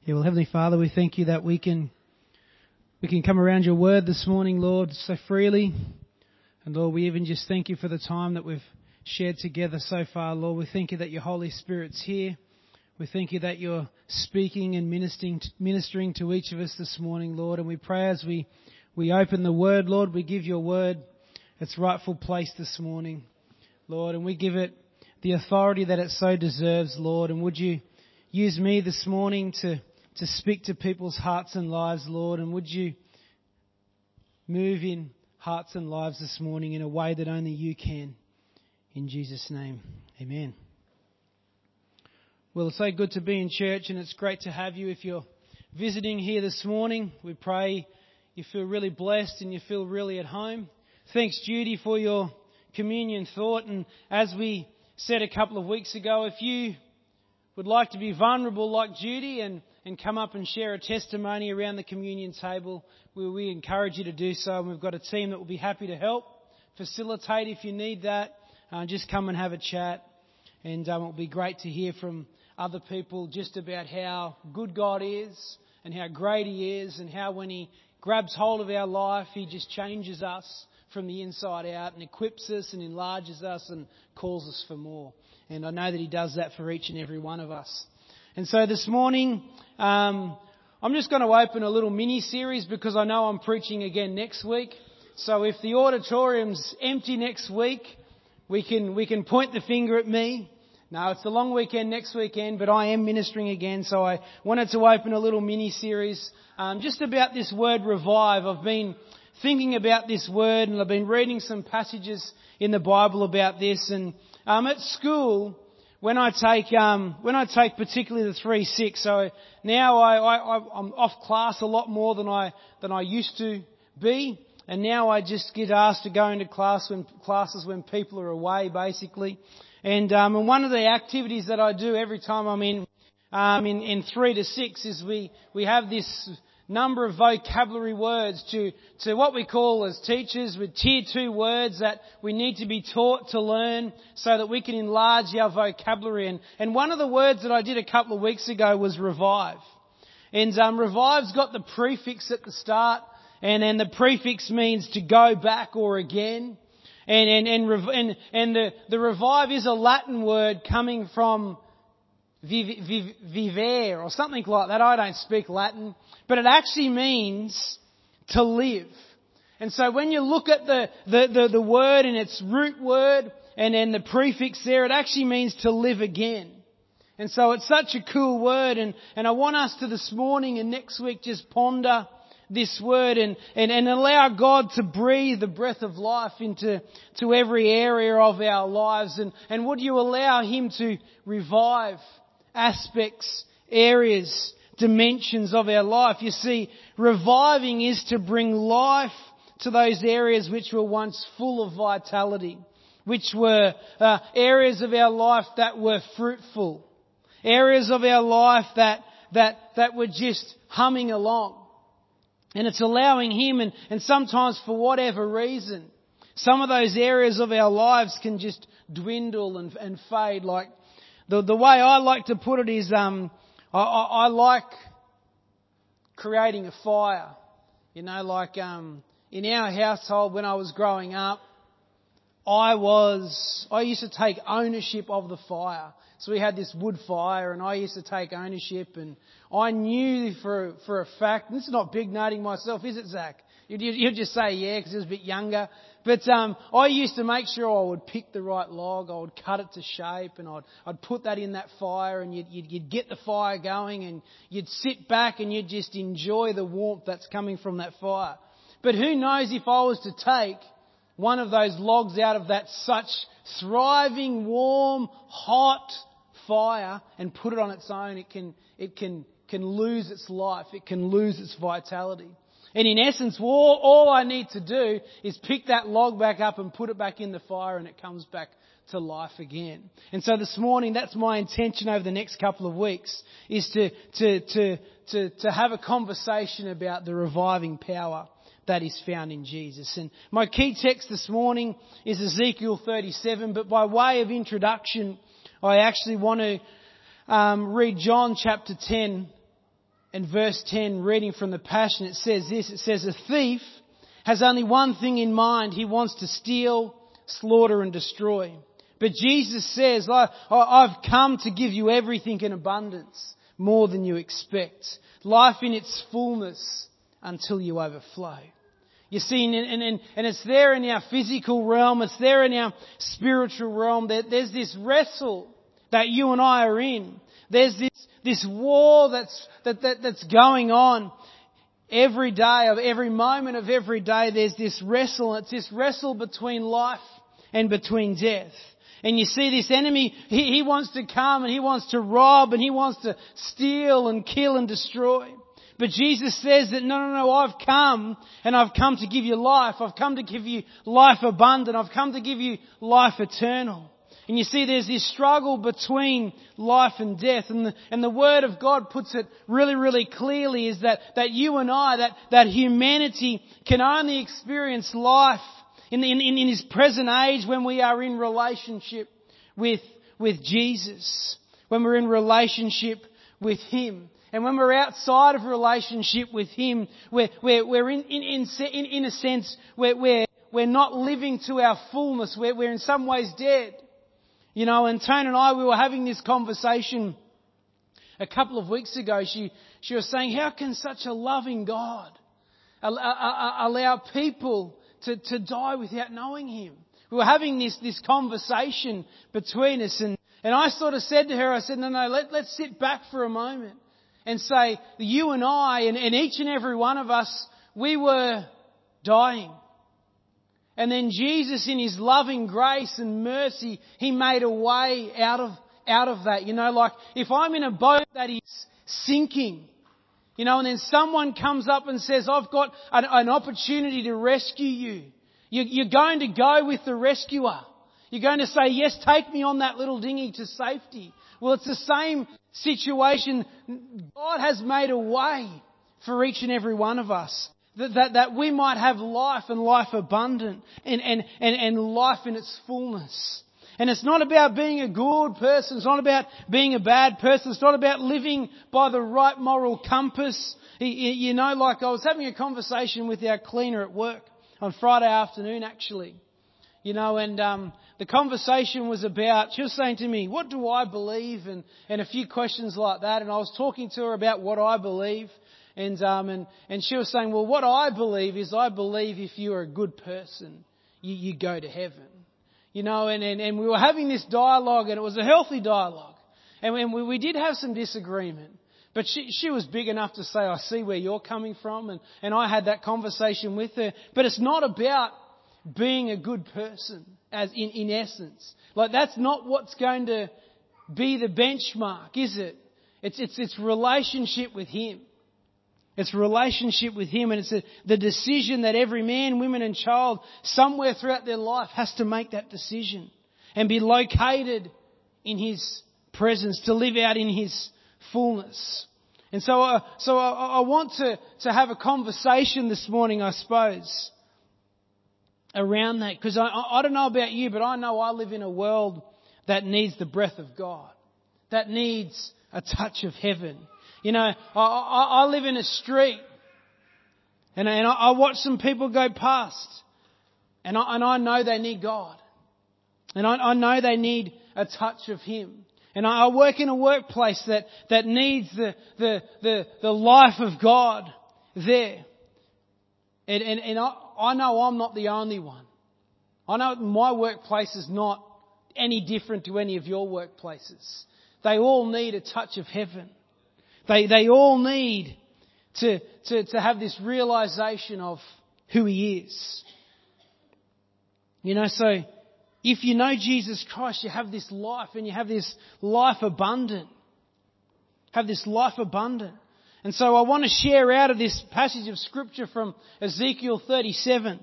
Yeah, well, Heavenly Father, we thank you that we can come around your word this morning, Lord, so freely. And Lord, we even just thank you for the time that we've shared together so far, Lord. We thank you that your Holy Spirit's here. We thank you that you're speaking and ministering to each of us this morning, Lord. And we pray as we open the word, Lord, we give your word its rightful place this morning, Lord. And we give it the authority that it so deserves, Lord. And would you use me this morning to speak to people's hearts and lives, Lord. And would you move in hearts and lives this morning in a way that only you can. In Jesus' name, amen. Well, it's so good to be in church, and it's great to have you. If you're visiting here this morning, we pray you feel really blessed and you feel really at home. Thanks, Judy, for your communion thought. And as we said a couple of weeks ago, if you would like to be vulnerable like Judy and come up and share a testimony around the communion table, we encourage you to do so. And we've got a team that will be happy to help facilitate if you need that. Just come and have a chat. And it will be great to hear from other people just about how good God is and how great He is, and how when He grabs hold of our life, He just changes us from the inside out and equips us and enlarges us and calls us for more. And I know that He does that for each and every one of us. And so this morning, I'm just going to open a little mini-series because I know I'm preaching again next week. So if the auditorium's empty next week, we can point the finger at me. No, it's the long weekend next weekend, but I am ministering again. So I wanted to open a little mini-series just about this word revive. I've been thinking about this word, and I've been reading some passages in the Bible about this. And at school, when I take particularly the 3-6, so now I'm off class a lot more than I used to be, and now I just get asked to go into classes when people are away, basically. And one of the activities that I do every time I'm in 3 to 6 is we have this number of vocabulary words to what we call as teachers with tier 2 words that we need to be taught to learn so that we can enlarge our vocabulary. And one of the words that I did a couple of weeks ago was revive. And revive's got the prefix at the start, and the prefix means to go back or again. And the revive is a Latin word coming from vivere or something like that. I don't speak Latin, but it actually means to live. And so when you look at the word and its root word and then the prefix there, it actually means to live again. And so it's such a cool word, and I want us to this morning and next week just ponder this word and allow God to breathe the breath of life into every area of our lives. And would you allow Him to revive aspects, areas, dimensions of our life? You see, reviving is to bring life to those areas which were once full of vitality, which were areas of our life that were fruitful, areas of our life that were just humming along. And it's allowing Him, and sometimes for whatever reason, some of those areas of our lives can just dwindle and fade. Like the way I like to put it is, I like creating a fire. You know, like in our household when I was growing up, I used to take ownership of the fire. So we had this wood fire, and I used to take ownership, and I knew for a fact, and this is not big noting myself, is it, Zach? You'd just say yeah, because he was a bit younger. But I used to make sure I would pick the right log, I would cut it to shape, and I'd put that in that fire, and you'd get the fire going, and you'd sit back and you'd just enjoy the warmth that's coming from that fire. But who knows if I was to take one of those logs out of that such thriving, warm, hot fire and put it on its own, it can lose its life. It can lose its vitality. And in essence, all I need to do is pick that log back up and put it back in the fire, and it comes back to life again. And so this morning, that's my intention over the next couple of weeks, is to have a conversation about the reviving power that is found in Jesus. And my key text this morning is Ezekiel 37, but by way of introduction, I actually want to read John chapter 10 in verse 10, reading from the Passion, it says this. It says, a thief has only one thing in mind. He wants to steal, slaughter and destroy. But Jesus says, I've come to give you everything in abundance, more than you expect. Life in its fullness until you overflow. You see, and it's there in our physical realm, it's there in our spiritual realm. There's this wrestle that you and I are in. There's this war that's going on every day, of every moment of every day. There's this wrestle. It's this wrestle between life and between death. And you see this enemy, he wants to come and he wants to rob and he wants to steal and kill and destroy. But Jesus says that no, I've come and I've come to give you life. I've come to give you life abundant. I've come to give you life eternal. And you see there's this struggle between life and death. And the Word of God puts it really, really clearly, is that you and I, that humanity can only experience life in this present age when we are in relationship with Jesus. When we're in relationship with Him. And when we're outside of relationship with Him, we're in a sense, we're not living to our fullness. We're in some ways dead. You know, and Tone and I, we were having this conversation a couple of weeks ago. She was saying, how can such a loving God allow people to die without knowing Him? We were having this conversation between us, and I sort of said to her, I said, no, let's sit back for a moment and say, you and I, and each and every one of us, we were dying. And then Jesus, in His loving grace and mercy, He made a way out of that. You know, like if I'm in a boat that is sinking, you know, and then someone comes up and says, I've got an opportunity to rescue you. You're going to go with the rescuer. You're going to say, yes, take me on that little dinghy to safety. Well, it's the same situation. God has made a way for each and every one of us. That we might have life and life abundant and life in its fullness. And it's not about being a good person. It's not about being a bad person. It's not about living by the right moral compass. You know, like I was having a conversation with our cleaner at work on Friday afternoon, actually. You know, and the conversation was about, she was saying to me, what do I believe? And a few questions like that. And I was talking to her about what I believe. And she was saying, well, what I believe is, I believe if you're a good person, you go to heaven. You know, and we were having this dialogue, and it was a healthy dialogue. And we did have some disagreement. But she was big enough to say, I see where you're coming from. And I had that conversation with her. But it's not about being a good person, as in essence. Like, that's not what's going to be the benchmark, is it? It's relationship with Him. It's relationship with Him, and it's the decision that every man, woman and child somewhere throughout their life has to make that decision and be located in His presence, to live out in His fullness. And so I want to have a conversation this morning, I suppose, around that, because I don't know about you, but I know I live in a world that needs the breath of God, that needs a touch of heaven. You know, I live in a street and I watch some people go past, and I know they need God. And I know they need a touch of Him. And I work in a workplace that needs the life of God there. And I know I'm not the only one. I know my workplace is not any different to any of your workplaces. They all need a touch of heaven. They all need to have this realization of who He is. You know, so if you know Jesus Christ, you have this life, and you have this life abundant. Have this life abundant. And so I want to share out of this passage of Scripture from Ezekiel 37.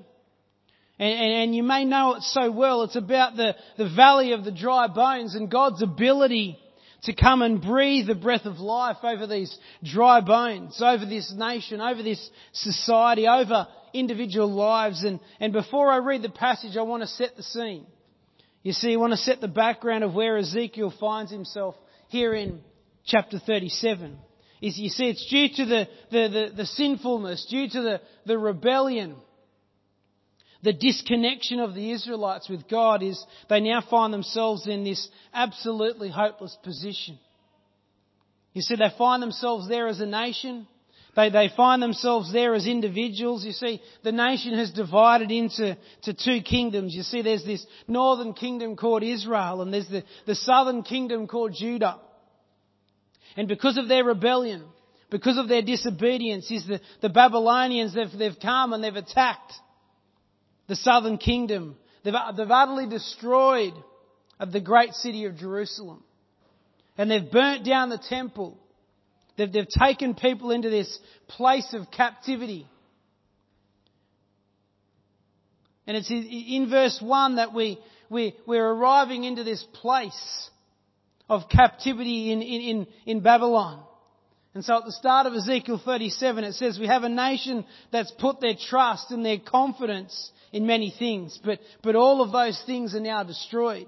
And you may know it so well. It's about the valley of the dry bones, and God's ability to come and breathe the breath of life over these dry bones, over this nation, over this society, over individual lives. And before I read the passage, I want to set the scene. You see, I want to set the background of where Ezekiel finds himself here in chapter 37. is, you see, it's due to the sinfulness, due to the rebellion. The disconnection of the Israelites with God is they now find themselves in this absolutely hopeless position. You see, they find themselves there as a nation. They find themselves there as individuals. You see, the nation has divided into two kingdoms. You see, there's this northern kingdom called Israel, and there's the southern kingdom called Judah. And because of their rebellion, because of their disobedience, is the Babylonians, they've come and they've attacked the southern kingdom. They've utterly destroyed the great city of Jerusalem. And they've burnt down the temple. They've taken people into this place of captivity. And it's in verse 1 that we're arriving into this place of captivity in Babylon. And so at the start of Ezekiel 37 it says we have a nation that's put their trust and their confidence in many things, but all of those things are now destroyed.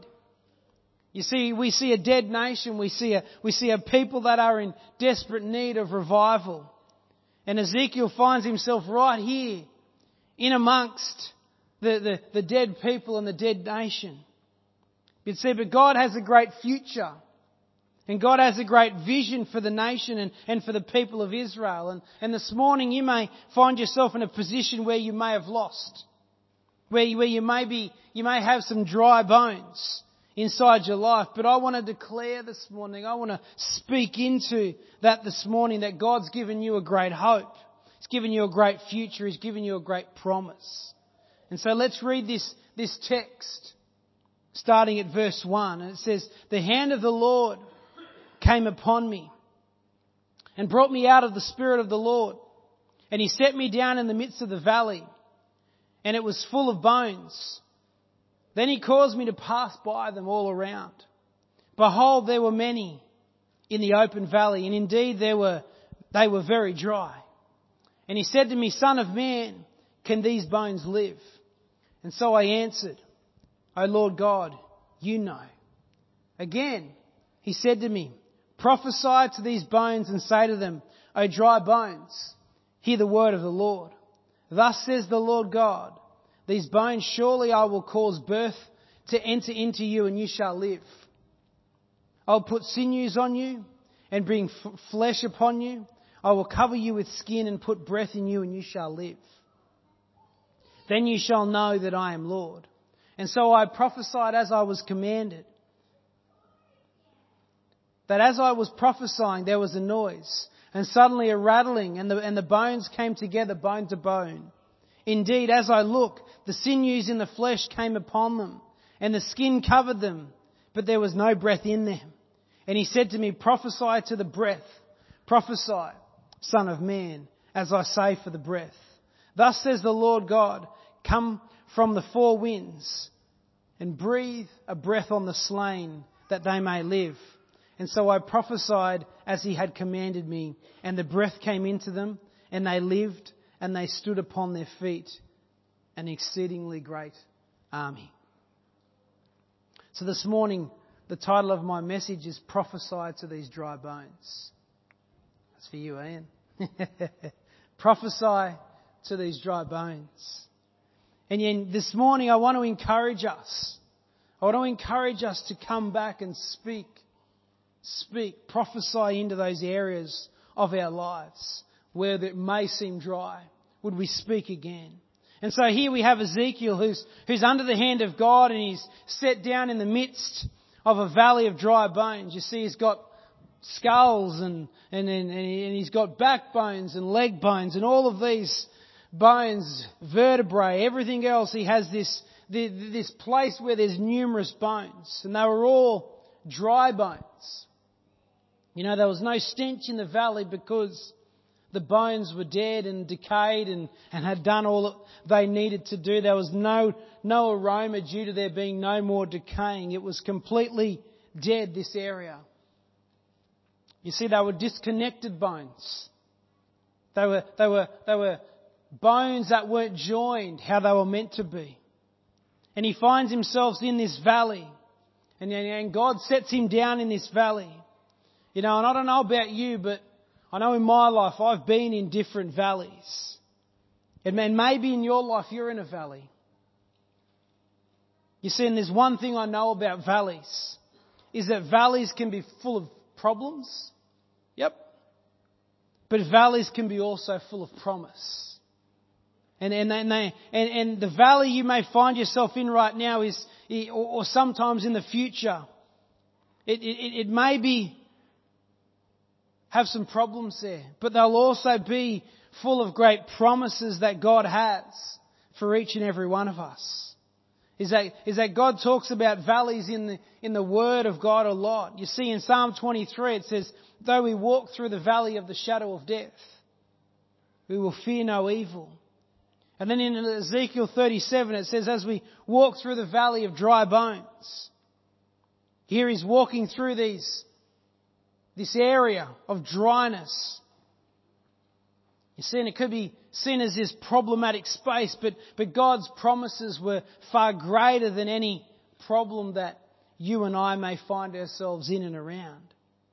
You see, we see a dead nation. We see a people that are in desperate need of revival. And Ezekiel finds himself right here, in amongst the dead people and the dead nation. You see, but God has a great future. And God has a great vision for the nation and for the people of Israel. And this morning you may find yourself in a position where you may have lost. Where you may have some dry bones inside your life. But I want to declare this morning, I want to speak into that this morning, that God's given you a great hope. He's given you a great future. He's given you a great promise. And so let's read this text, starting at verse 1. And it says, "The hand of the Lord came upon me and brought me out of the Spirit of the Lord. And He set me down in the midst of the valley, and it was full of bones. Then He caused me to pass by them all around. Behold, there were many in the open valley, and indeed they were very dry. And He said to me, Son of man, can these bones live? And so I answered, O Lord God, you know. Again, He said to me, prophesy to these bones and say to them, O dry bones, hear the word of the Lord. Thus says the Lord God, these bones surely I will cause birth to enter into you, and you shall live. I'll put sinews on you and bring flesh upon you. I will cover you with skin and put breath in you, and you shall live. Then you shall know that I am Lord. And so I prophesied as I was commanded. That as I was prophesying, there was a noise, and suddenly a rattling, and the bones came together, bone to bone. Indeed, as I looked, the sinews in the flesh came upon them, and the skin covered them, but there was no breath in them. And He said to me, prophesy to the breath. Prophesy, Son of man, as I say for the breath. Thus says the Lord God, come from the four winds and breathe a breath on the slain, that they may live. And so I prophesied as He had commanded me, and the breath came into them, and they lived, and they stood upon their feet, an exceedingly great army. So this morning, the title of my message is Prophesy to These Dry Bones. That's for you, Ian. Prophesy to these dry bones. And this morning I want to encourage us. I want to encourage us to come back and speak, prophesy into those areas of our lives where it may seem dry. Would we speak again? And so here we have Ezekiel who's under the hand of God, and he's set down in the midst of a valley of dry bones. You see, he's got skulls and he's got backbones and leg bones and all of these bones, vertebrae, everything else. He has this place where there's numerous bones, and they were all dry bones. You know, there was no stench in the valley because the bones were dead and decayed and had done all that they needed to do. There was no aroma due to there being no more decaying. It was completely dead, this area. You see, they were disconnected bones. They were bones that weren't joined how they were meant to be. And he finds himself in this valley. And God sets him down in this valley. You know, and I don't know about you, but I know in my life I've been in different valleys. And maybe in your life you're in a valley. You see, and there's one thing I know about valleys, is that valleys can be full of problems. Yep. But valleys can be also full of promise. And the valley you may find yourself in right now is, or sometimes in the future, it may be have some problems there, but they'll also be full of great promises that God has for each and every one of us. Is that God talks about valleys in the Word of God a lot. You see in Psalm 23 it says, though we walk through the valley of the shadow of death, we will fear no evil. And then in Ezekiel 37 it says, as we walk through the valley of dry bones, here he's walking through this area of dryness. You see, and it could be seen as this problematic space, but God's promises were far greater than any problem that you and I may find ourselves in and around.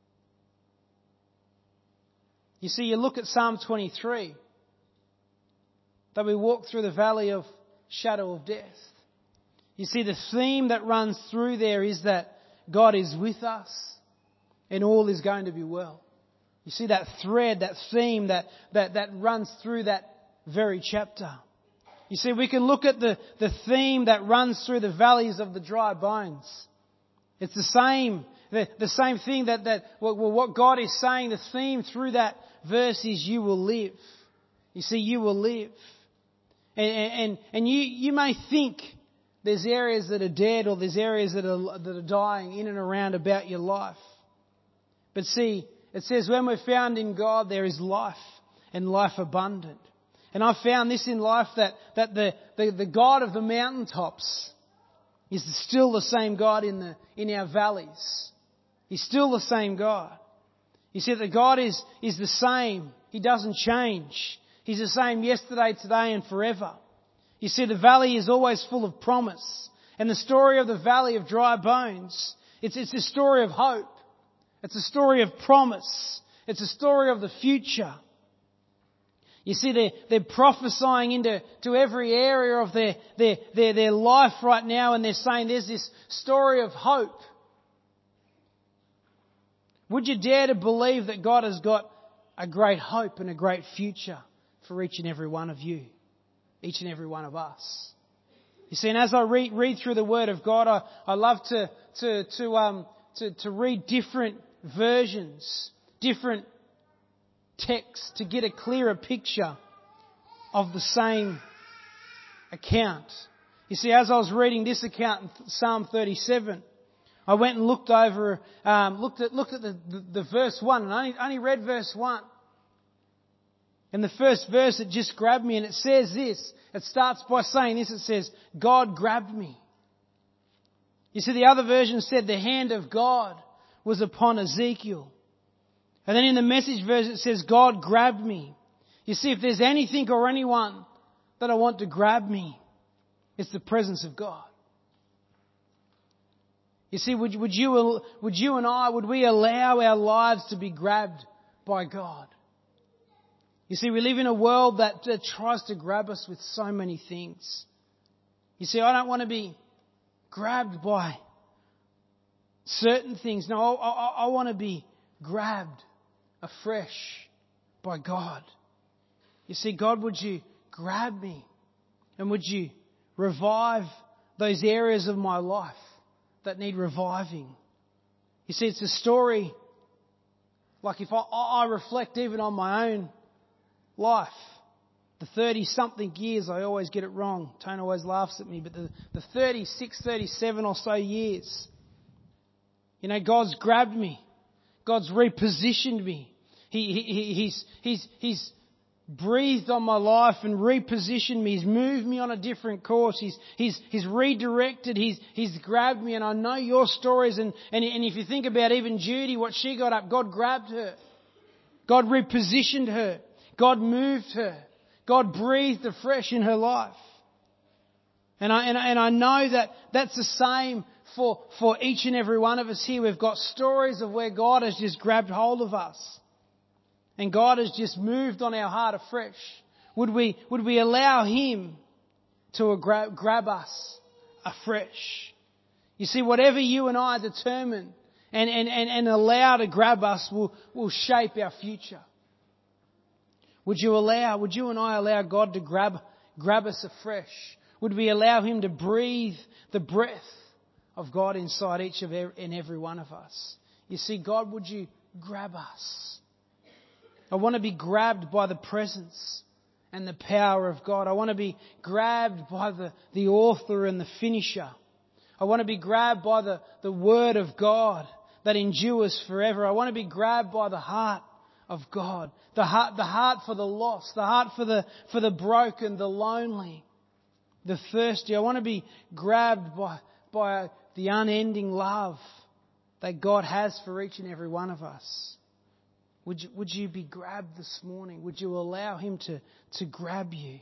You see, you look at Psalm 23, that we walk through the valley of shadow of death. You see, the theme that runs through there is that God is with us and all is going to be well. You see that thread, that theme that runs through that very chapter. You see, we can look at the theme that runs through the valleys of the dry bones. It's the same thing that what God is saying, the theme through that verse is you will live. You see, you will live. And you may think there's areas that are dead or there's areas that are dying in and around about your life. But see, it says when we're found in God, there is life and life abundant. And I've found this in life that the God of the mountaintops is still the same God in our valleys. He's still the same God. You see that God is the same. He doesn't change. He's the same yesterday, today and forever. You see, the valley is always full of promise. And the story of the valley of dry bones, it's a story of hope. It's a story of promise. It's a story of the future. You see, they're prophesying into every area of their life right now, and they're saying there's this story of hope. Would you dare to believe that God has got a great hope and a great future for each and every one of you, each and every one of us? You see, and as I read through the Word of God, I love to read different versions, different texts to get a clearer picture of the same account. You see, as I was reading this account in Psalm 37, I went and looked at the verse 1, and I only read verse 1. And the first verse, it just grabbed me, and it says this. It starts by saying this. It says, God grabbed me. You see, the other version said the hand of God was upon Ezekiel. And then in the Message version it says, God grabbed me. You see, if there's anything or anyone that I want to grab me, it's the presence of God. You see, would you and I, would we allow our lives to be grabbed by God? You see, we live in a world that tries to grab us with so many things. You see, I don't want to be grabbed by certain things. No, I want to be grabbed afresh by God. You see, God, would you grab me? And would you revive those areas of my life that need reviving? You see, it's a story, like if I reflect even on my own life, the 30-something years, I always get it wrong. Tone always laughs at me, but the 36, 37 or so years, you know, God's grabbed me. God's repositioned me. He's breathed on my life and repositioned me. He's moved me on a different course. He's redirected. He's grabbed me. And I know your stories. And if you think about even Judy, what she got up, God grabbed her. God repositioned her. God moved her. God breathed afresh in her life. And I know that that's the same for each and every one of us here. We've got stories of where God has just grabbed hold of us. and God has just moved on our heart afresh, would we allow Him to grab us afresh? You see, whatever you and I determine and allow to grab us will shape our future. Would you and I allow God to grab us afresh? Would we allow Him to breathe the breath of God inside each and every one of us? You see, God, would you grab us? I want to be grabbed by the presence and the power of God. I want to be grabbed by the author and the finisher. I want to be grabbed by the Word of God that endures forever. I want to be grabbed by the heart of God. The heart for the lost, the heart for the broken, the lonely, the thirsty. I want to be grabbed by the unending love that God has for each and every one of us. Would you be grabbed this morning? Would you allow Him to grab you?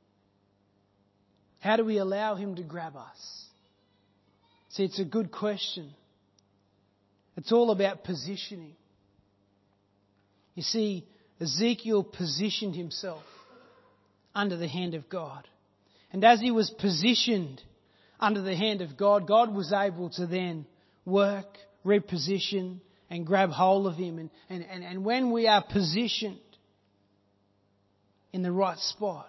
How do we allow Him to grab us? See, it's a good question. It's all about positioning. You see, Ezekiel positioned himself under the hand of God. And as he was positioned under the hand of God, God was able to then work, reposition, and grab hold of him. And when we are positioned in the right spot,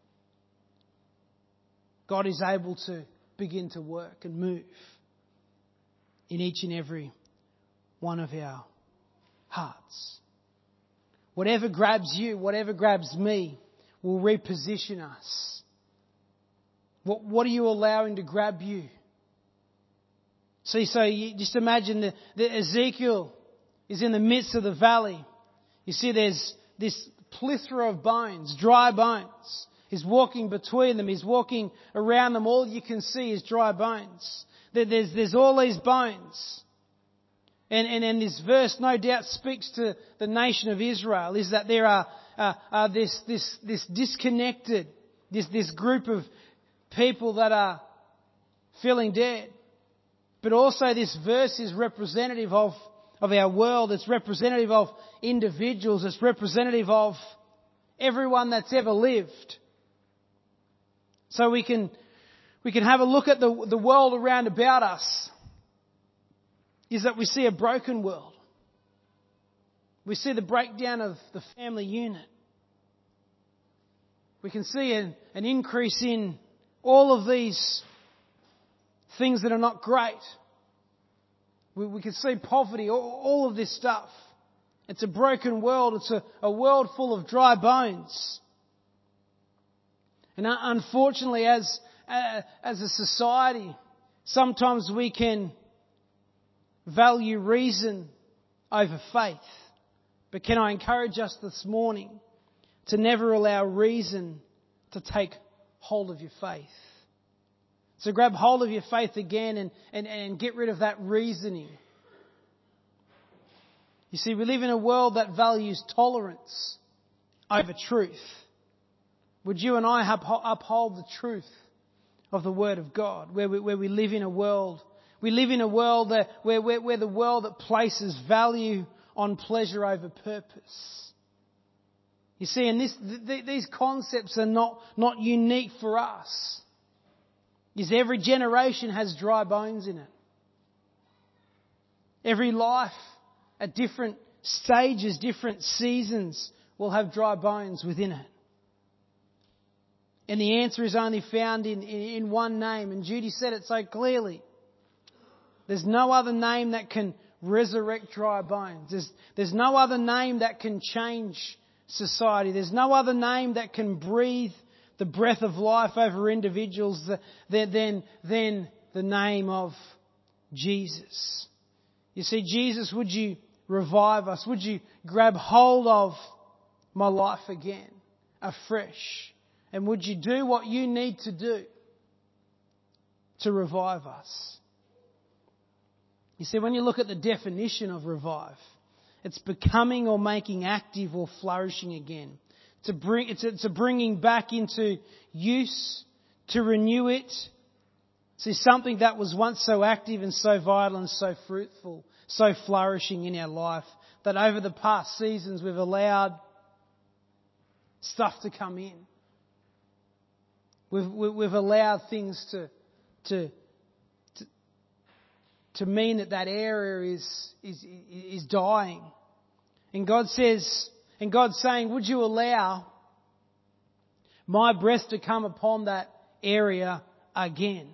God is able to begin to work and move in each and every one of our hearts. Whatever grabs you, whatever grabs me, will reposition us. What are you allowing to grab you? See, so you just imagine that Ezekiel is in the midst of the valley. You see there's this plethora of bones, dry bones. He's walking between them. He's walking around them. All you can see is dry bones. There's all these bones. And this verse no doubt speaks to the nation of Israel, is that there are this disconnected, this group of people that are feeling dead. But also this verse is representative of our world. It's representative of individuals. It's representative of everyone that's ever lived. So we can have a look at the world around about us. Is that we see a broken world. We see the breakdown of the family unit. We can see an increase in all of these things that are not great. We can see poverty, all of this stuff. It's a broken world. It's a world full of dry bones. And unfortunately, as a society, sometimes we can value reason over faith. But can I encourage us this morning to never allow reason to take hold of your faith? So grab hold of your faith again and get rid of that reasoning. You see, we live in a world that values tolerance over truth. Would you and I uphold the truth of the Word of God, where we live in a world. We live in a world where the world that places value on pleasure over purpose. You see, and these concepts are not unique for us. Is every generation has dry bones in it. Every life at different stages, different seasons will have dry bones within it. And the answer is only found in one name. And Judy said it so clearly. There's no other name that can resurrect dry bones. There's no other name that can change society. There's no other name that can breathe the breath of life over individuals than the name of Jesus. You see, Jesus, would you revive us? Would you grab hold of my life again, afresh? And would you do what you need to do to revive us? You see, when you look at the definition of revive, it's becoming or making active or flourishing again. It's a bringing back into use, to renew it. See, something that was once so active and so vital and so fruitful, so flourishing in our life, that over the past seasons we've allowed stuff to come in. We've allowed things to mean that area is dying. And God says, and God's saying, would you allow my breath to come upon that area again?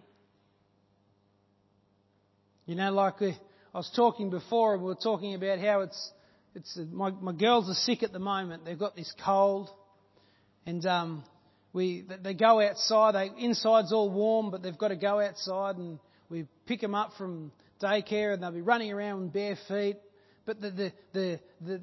You know, like I was talking before, we were talking about how my girls are sick at the moment. They've got this cold, and they go outside. Inside's all warm, but they've got to go outside, and we pick them up from daycare, and they'll be running around with bare feet. But the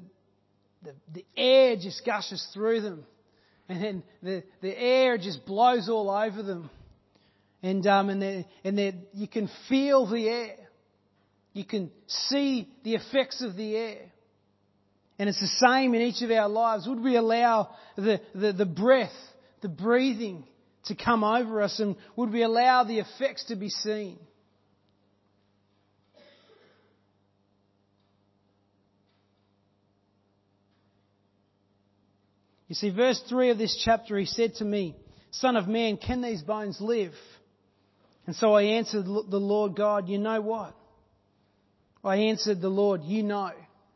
air just gushes through them, and then the air just blows all over them, and you can feel the air. You can see the effects of the air. And it's the same in each of our lives. Would we allow the breath, the breathing to come over us, and would we allow the effects to be seen? You see, verse 3 of this chapter, he said to me, Son of man, can these bones live? And so I answered the Lord God, you know what? I answered the Lord, you know.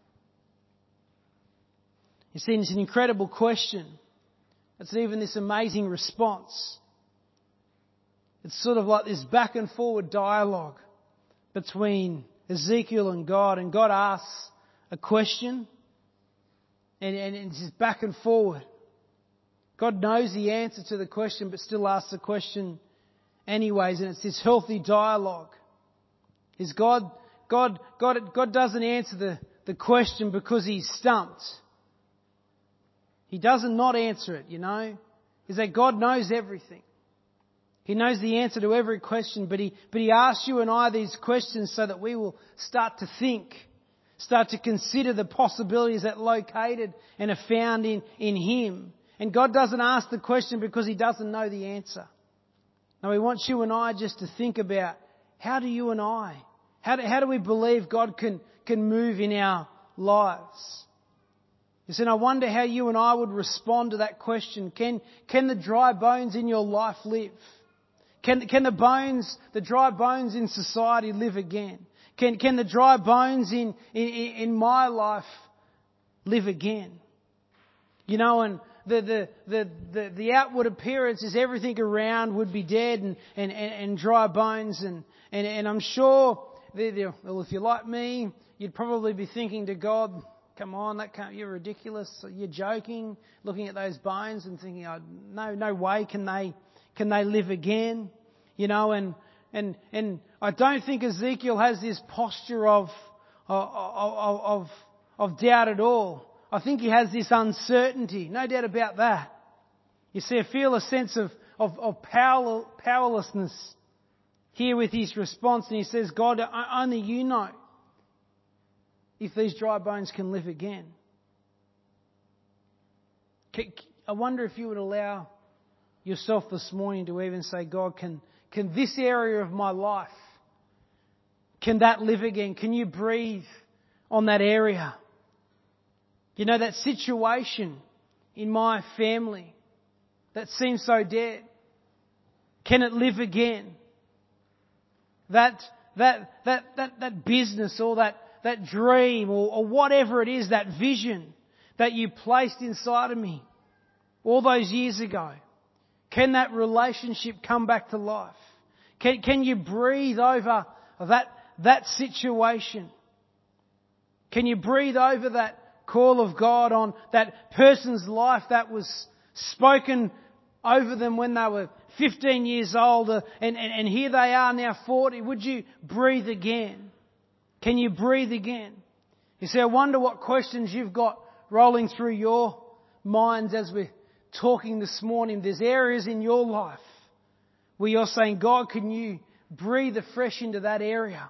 You see, it's an incredible question. It's even this amazing response. It's sort of like this back and forward dialogue between Ezekiel and God asks a question, and it's just back and forward. God knows the answer to the question, but still asks the question anyways, and it's this healthy dialogue. Is God doesn't answer the question because he's stumped. He doesn't not answer it, you know. Is that God knows everything. He knows the answer to every question, but he asks you and I these questions so that we will start to think, start to consider the possibilities that are located and are found in Him. And God doesn't ask the question because He doesn't know the answer. No, He wants you and I just to think about, how do you and I, how do we believe God can move in our lives? You see, and I wonder how you and I would respond to that question. Can the dry bones in your life live? Can the dry bones in society live again? Can the dry bones in my life live again? You know, and the outward appearance is everything around would be dead and dry bones, and I'm sure well, if you're like me, you'd probably be thinking to God, come on, you're ridiculous. You're joking, looking at those bones and thinking, oh, no way can they live again. You know, and I don't think Ezekiel has this posture of doubt at all. I think he has this uncertainty, no doubt about that. You see, I feel a sense of powerlessness here with his response, and he says, God, only you know if these dry bones can live again. I wonder if you would allow yourself this morning to even say, God, can this area of my life, can that live again? Can you breathe on that area? You know, that situation in my family that seems so dead, can it live again? That business or that dream or whatever it is, that vision that you placed inside of me all those years ago, can that relationship come back to life? Can you breathe over that situation? Can you breathe over that call of God on that person's life that was spoken over them when they were 15 years old, and here they are now 40. Would you breathe again? Can you breathe again? You see, I wonder what questions you've got rolling through your minds as we're talking this morning. There's areas in your life where you're saying, God, can you breathe afresh into that area?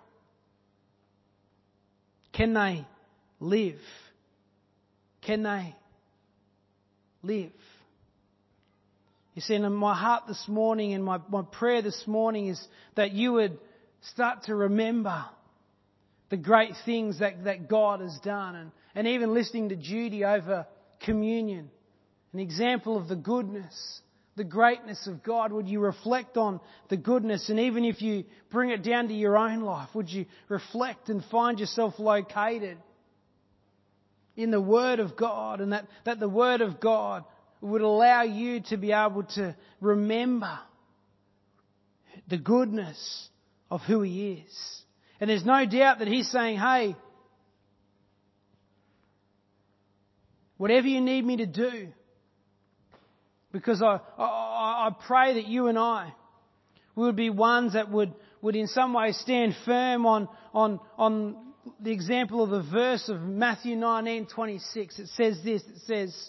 Can they live? Can they live? You see, in my heart this morning and my prayer this morning is that you would start to remember the great things that God has done, and even listening to Judy over communion, an example of the goodness, the greatness of God. Would you reflect on the goodness? And even if you bring it down to your own life, would you reflect and find yourself located in the Word of God, and that the Word of God would allow you to be able to remember the goodness of who He is. And there's no doubt that He's saying, hey, whatever you need me to do, because I pray that you and I would be ones that would in some way stand firm on the example of the verse of Matthew 19:26. It says this, it says,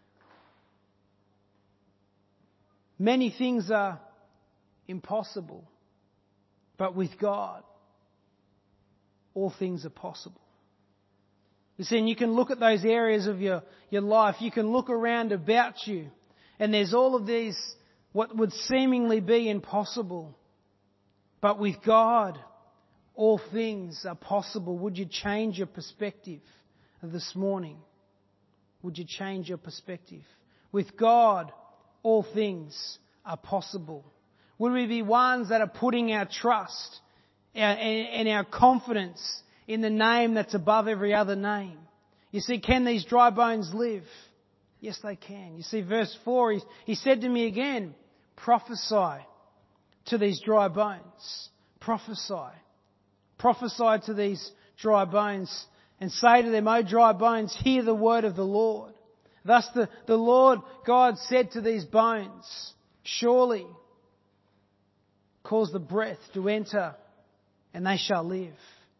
many things are impossible, but with God, all things are possible. You see, and you can look at those areas of your life, you can look around about you, and there's all of these, what would seemingly be impossible. But with God, all things are possible. Would you change your perspective this morning? Would you change your perspective? With God, all things are possible. Would we be ones that are putting our trust and our confidence in the name that's above every other name? You see, can these dry bones live? Yes, they can. You see, verse 4, he said to me again, prophesy to these dry bones. Prophesy. Prophesy to these dry bones and say to them, O dry bones, hear the word of the Lord. Thus the Lord God said to these bones, surely cause the breath to enter and they shall live.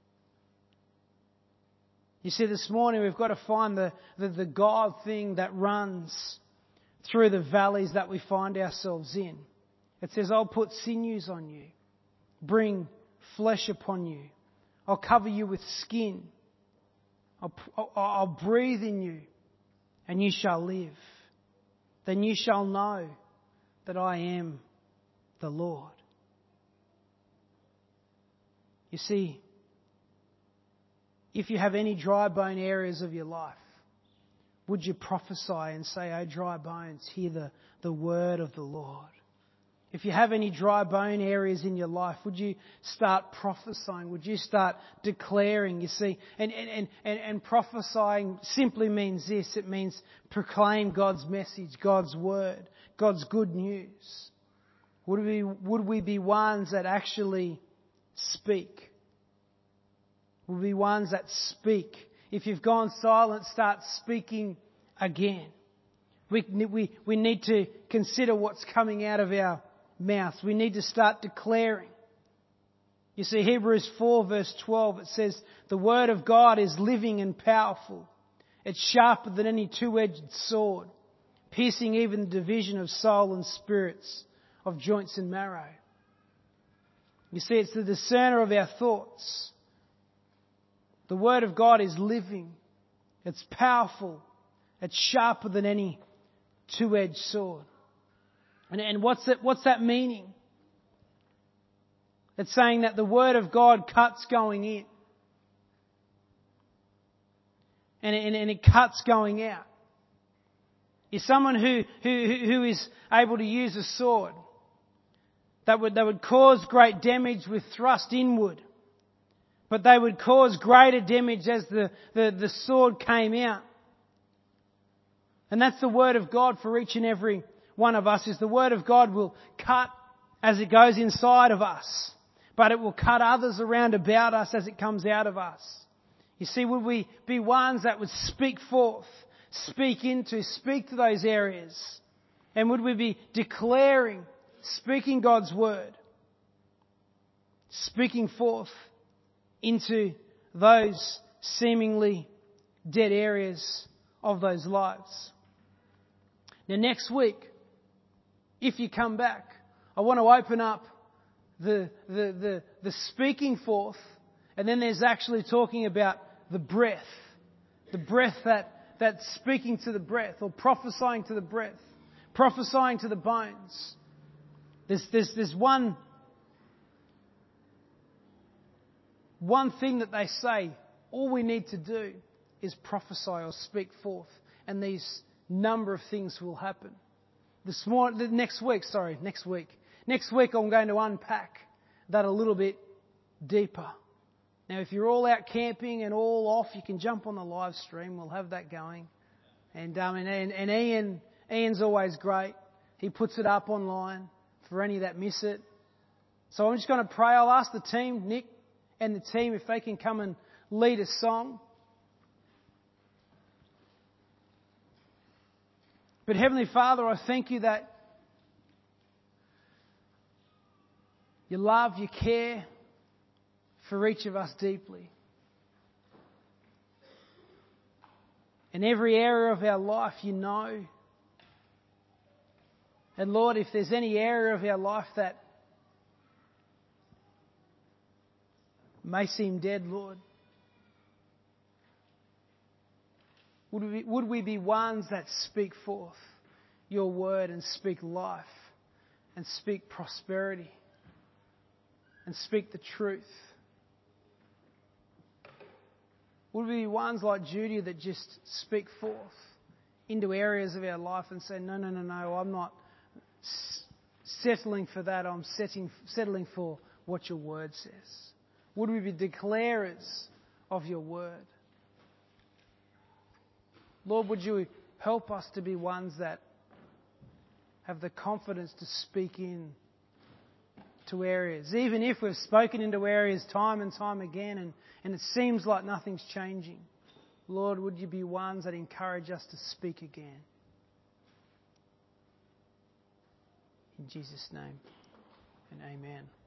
You see, this morning we've got to find the God thing that runs through the valleys that we find ourselves in. It says, I'll put sinews on you, bring flesh upon you. I'll cover you with skin. I'll breathe in you and you shall live. Then you shall know that I am the Lord. You see, if you have any dry bone areas of your life, would you prophesy and say, O dry bones, hear the word of the Lord? If you have any dry bone areas in your life, would you start prophesying? Would you start declaring? You see, and prophesying simply means this. It means proclaim God's message, God's word, God's good news. Would we be ones that actually speak? Would we be ones that speak? If you've gone silent, start speaking again. We need to consider what's coming out of our mouths. We need to start declaring. You see, Hebrews 4 verse 12, it says, the word of God is living and powerful. It's sharper than any two-edged sword, piercing even the division of soul and spirits, of joints and marrow. You see, it's the discerner of our thoughts. The Word of God is living. It's powerful. It's sharper than any two-edged sword. And what's that meaning? It's saying that the Word of God cuts going in. And it cuts going out. You're someone who is able to use a sword that would cause great damage with thrust inward. But they would cause greater damage as the sword came out. And that's the Word of God for each and every one of us, is the Word of God will cut as it goes inside of us. But it will cut others around about us as it comes out of us. You see, would we be ones that would speak forth, speak to those areas? And would we be declaring, speaking God's Word, speaking forth into those seemingly dead areas of those lives? Now next week, if you come back, I want to open up the speaking forth, and then there's actually talking about the breath that's speaking to the breath, or prophesying to the breath, prophesying to the bones. There's one one thing that they say, all we need to do is prophesy or speak forth, and these number of things will happen. Next week, I'm going to unpack that a little bit deeper. Now, if you're all out camping and all off, you can jump on the live stream. We'll have that going. And Ian's always great. He puts it up online for any that miss it. So I'm just going to pray. I'll ask the team, Nick and the team, if they can come and lead a song. But Heavenly Father, I thank you that you love, you care for each of us deeply. In every area of our life, you know. And Lord, if there's any area of our life that may seem dead, Lord, would we be ones that speak forth your word and speak life and speak prosperity and speak the truth? Would we be ones like Judy that just speak forth into areas of our life and say, no, I'm not settling for that, I'm settling for what your word says? Would we be declarers of your word? Lord, would you help us to be ones that have the confidence to speak in to areas, even if we've spoken into areas time and time again and it seems like nothing's changing. Lord, would you be ones that encourage us to speak again? In Jesus' name, and amen.